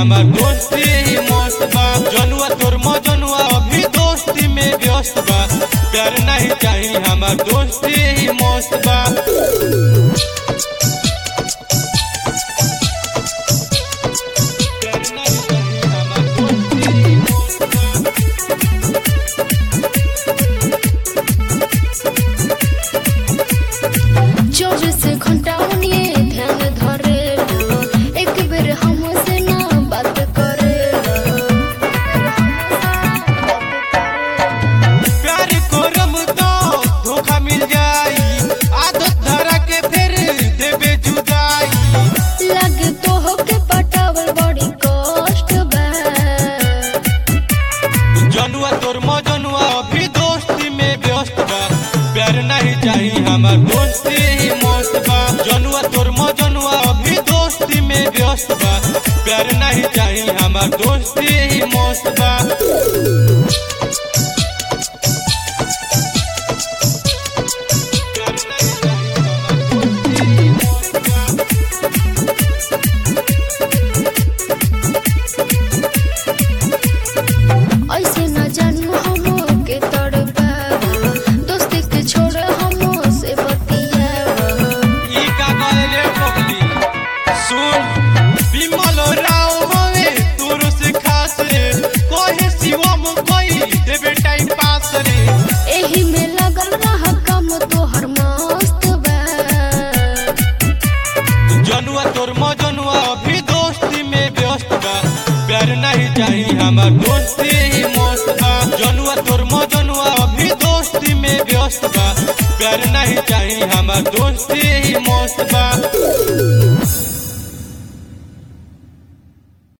हमार दोस्ती ही मस्त बा। जनुआ तोर मजनुआ अभी दोस्ती में व्यस्त बा। प्यार नहीं चाहिए हमार दोस्ती ही मस्त बा। चौबीस घंटा ध्यान धरे एक बेर हमसे ना बात करे। प्यार करम तो धोखा मिल जाई, आदत धरा के फिर देबे जुदाई। लगे तो होके पटावल बड़ी कष्ट बा। जनुआ तोर मजनुआ अभी दोस्ती में व्यस्त बा। प्यार नहीं चाहिए हमार दोस्ती ही मस्त बा। जनुआ तोर मजनुआ अभी दोस्ती में व्यस्त बा। प्यार नहीं चाहिए हमार दोस्ती ही मस्त बा। ऐसे न जानू हम के तड़पा, दोस्ती के छोड़ हम से बतिया। ई का गले पगली सुन, विमल राव हवे तोर से खास रे। कोहे शिवम कोई देबे टाइम पास रे। एही में लगल रहा काम तोहर मस्त बा। जनुआ तोर मजनुआ अभी दोस्ती में व्यस्त बा। प्यार नहीं चाहिए हमार दोस्ती ही मस्त बा। जनुआ तोर मजनुआ अभी दोस्ती में व्यस्त बा। प्यार नहीं चाहिए हमार दोस्ती ही मस्त बा।